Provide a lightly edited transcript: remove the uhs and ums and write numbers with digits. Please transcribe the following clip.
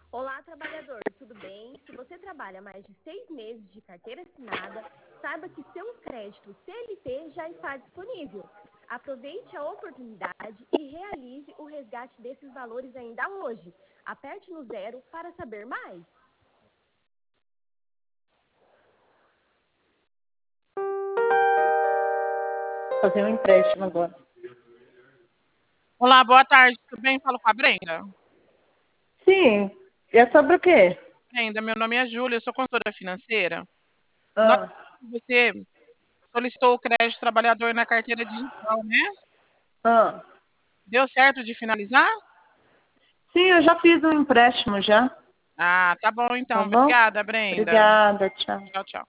Olá, trabalhador, tudo bem? Se você trabalha mais de 6 meses de carteira assinada, saiba que seu crédito CLT já está disponível. Aproveite a oportunidade e realize o resgate desses valores ainda hoje. Aperte no 0 para saber mais. Fazer um empréstimo agora. Olá, boa tarde, tudo bem? Falo com a Brenda. Sim. E é sobre o quê? Brenda, meu nome é Júlia, eu sou consultora financeira. Nós, Ah, você solicitou o crédito trabalhador na carteira digital, né? ah. Deu certo de finalizar? Sim, eu já fiz um empréstimo já. Ah, tá bom Tá então. bom? Obrigada, Brenda. Obrigada, tchau. Tchau, tchau.